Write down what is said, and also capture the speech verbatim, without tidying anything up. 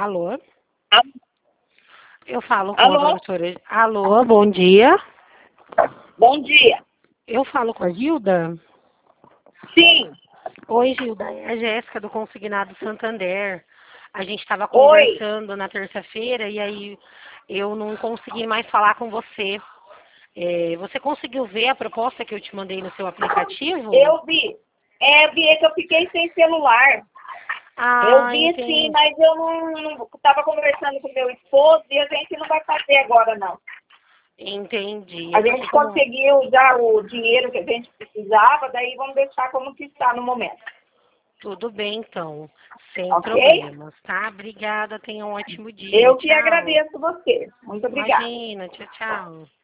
Alô? Alô? Eu falo com a Alô? doutora. Alô, bom dia. Bom dia. Eu falo com a Gilda? Sim. Oi, Gilda. É a Jéssica do Consignado Santander. A gente estava Oi. conversando na terça-feira e aí eu não consegui mais falar com você. É, você conseguiu ver a proposta que eu te mandei no seu aplicativo? Eu vi. É, vi é que eu fiquei sem celular. Eu Ah, vi sim, entendi. mas eu não estava conversando com meu esposo e a gente não vai fazer agora, não. Entendi. A É porque gente como... conseguiu já o dinheiro que a gente precisava, daí vamos deixar como que está no momento. Tudo bem, então. Sem Ok? problemas, tá? Obrigada. Tenha um ótimo dia. Eu que Tchau. agradeço você. Muito obrigada. Imagina. Tchau, tchau.